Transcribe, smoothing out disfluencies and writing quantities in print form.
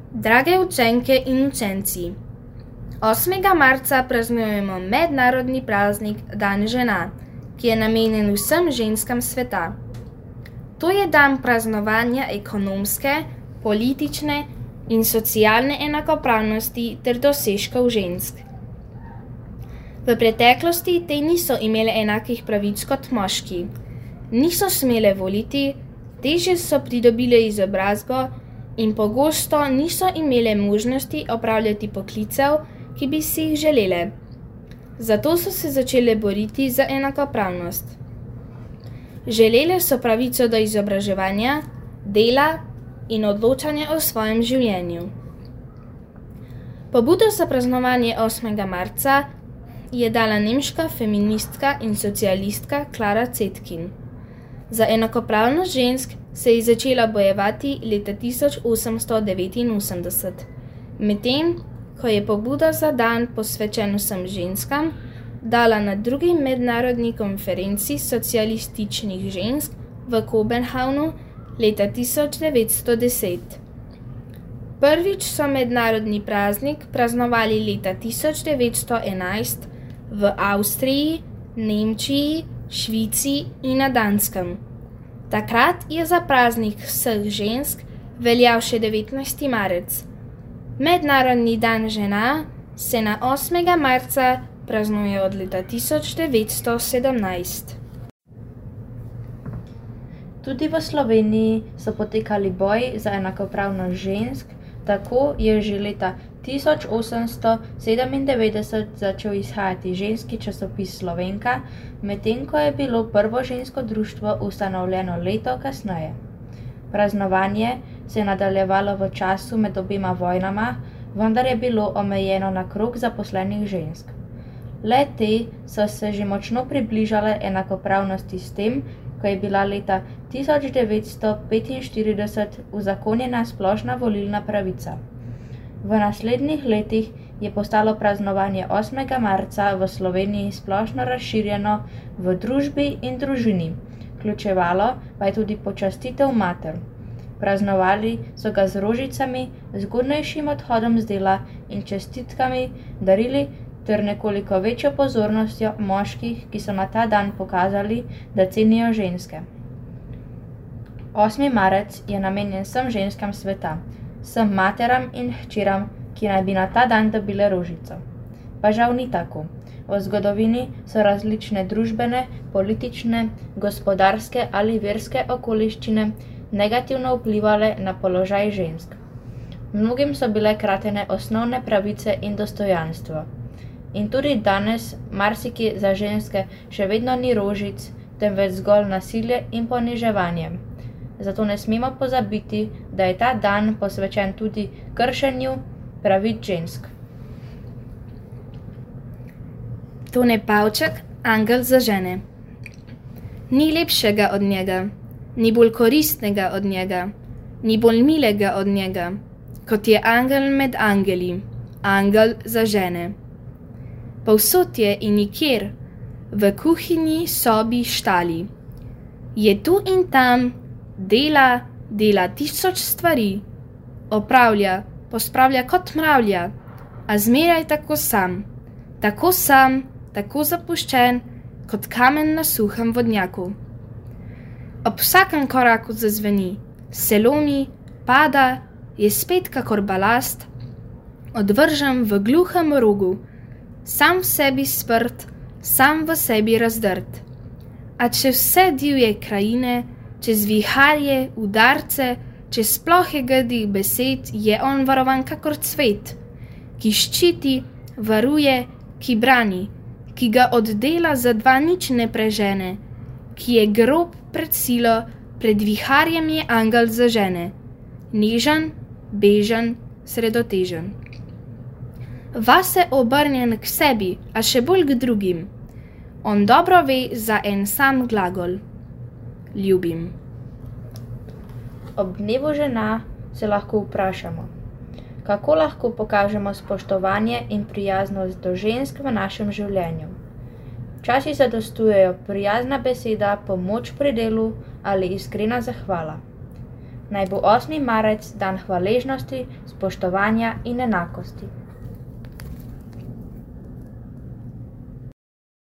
Drage učenke in učenci, 8. marca praznujemo mednarodni praznik Dan žena, ki je namenjen vsem ženskam sveta. To je dan praznovanja ekonomske, politične in socialne enakopravnosti ter dosežkov žensk. V preteklosti te niso imele enakih pravic kot moški. Niso smele voliti, težje so pridobile izobrazbo in pogosto niso imele možnosti opravljati poklicev, ki bi si jih želele. Zato so se začele boriti za enakopravnost. Želele so pravico do izobraževanja, dela in odločanja o svojem življenju. Pobudo za praznovanje 8. marca je dala nemška feministka in socialistka Clara Zetkin. Za enakopravnost žensk se je začela bojevati leta 1889, medtem ko je pobudo za dan posvečen vsem ženskam dala na drugi mednarodni konferenci socialističnih žensk v Kopenhavnu leta 1910. Prvič so mednarodni praznik praznovali leta 1911 v Avstriji, Nemčiji, Švici in na Danskem. Takrat je za praznik vseh žensk veljal še 19. marec. Mednarodni dan žena se na 8. marca praznuje od leta 1917. Tudi v Sloveniji so potekali boji za enakopravnost žensk, tako je že leta 1897 začel izhajati ženski časopis Slovenka, medtem ko je bilo prvo žensko društvo ustanovljeno leto kasneje. Praznovanje se je nadaljevalo v času med obema vojnama, vendar je bilo omejeno na krog zaposlenih žensk. Le te so se že močno približale enakopravnosti s tem, ko je bila leta 1945 uzakonjena splošna volilna pravica. V naslednjih letih je postalo praznovanje 8. marca v Sloveniji splošno razširjeno v družbi in družini, vključevalo pa je tudi počastitev mater. Praznovali so ga z rožicami, zgodnejšim odhodom z dela in čestitkami, darili ter nekoliko večjo pozornostjo moških, ki so na ta dan pokazali, da cenijo ženske. 8. marec je namenjen vsem ženskam sveta, vsem materam in hčeram, ki naj bi na ta dan dobile rožico. Pa žal ni tako. V zgodovini so različne družbene, politične, gospodarske ali verske okoliščine negativno vplivale na položaj žensk. Mnogim so bile kratene osnovne pravice in dostojanstvo. In tudi danes marsikje za ženske še vedno ni rožic, temveč zgolj nasilje in poniževanje. Zato ne smemo pozabiti, da je ta dan posvečen tudi kršenju pravic žensk. Tone Pavček, angel za žene. Ni lepšega od njega, ni bolj koristnega od njega, ni bolj milega od njega, kot je angel med angeli, angel za žene. Povsod je in nikjer, v kuhinji, sobi, štali. Je tu in tam, dela 1000 stvari, opravlja, pospravlja kot mravlja, a zmeraj tako sam, tako zapuščen, kot kamen na suhem vodnjaku. Ob vsakem koraku zazveni, se lomi, pada, je spet kakor balast, odvržen v gluhem rogu, sam v sebi sprt, sam v sebi razdrt. A čez vse divje krajine, čez viharje, udarce, čez plohe grdih besed je on varovan kakor cvet, ki ščiti, varuje, ki brani, ki ga od dela za dva nič ne prežene, ki je grob pred silo, pred viharjem je angel za žene, nežen, bežen, sredotežen. Vase obrnjen k sebi, a še bolj k drugim. On dobro ve za en sam glagol. Ljubim. Ob dnevu žena se lahko vprašamo, kako lahko pokažemo spoštovanje in prijaznost do žensk v našem življenju. Včasih zadostujejo prijazna beseda, pomoč pri delu ali iskrena zahvala. Naj bo 8. marec dan hvaležnosti, spoštovanja in enakosti.